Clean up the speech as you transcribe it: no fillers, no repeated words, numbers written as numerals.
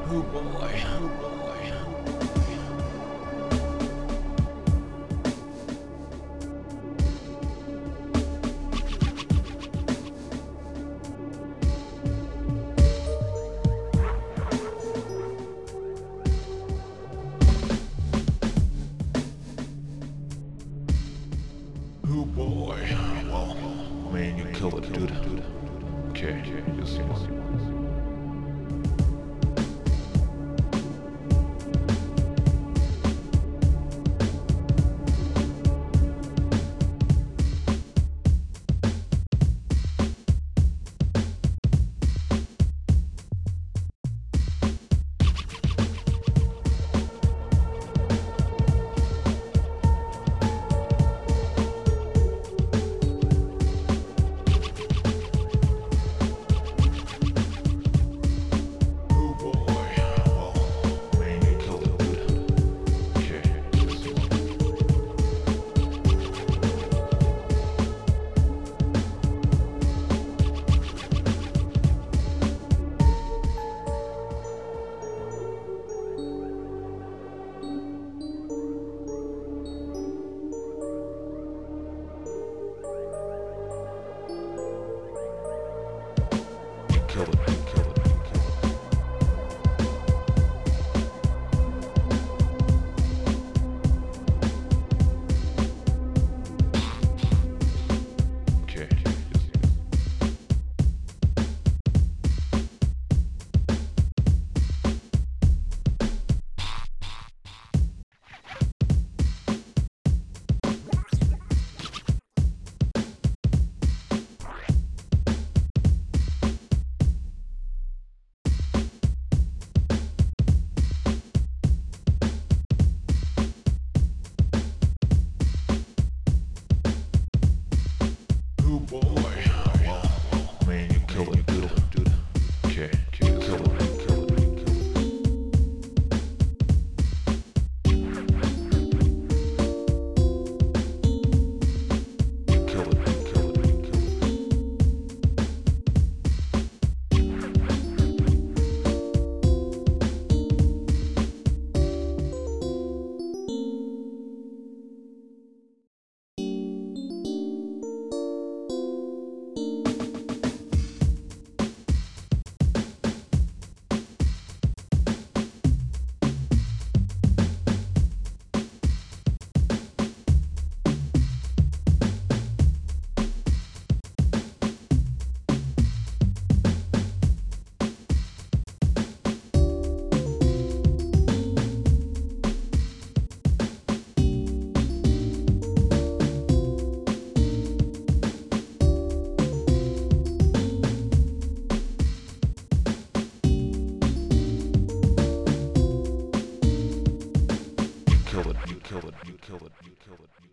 Oh boy, oh boy. Oh boy. Well, man, you killed it, dude. Okay, just kill it, kill it, kill it. Okay, oh boy. Well, man, you killed it, dude. Okay, kill it, kill it, kill it. Kill it, kill it, kill it. You kill it, you kill it, you kill it, you kill it.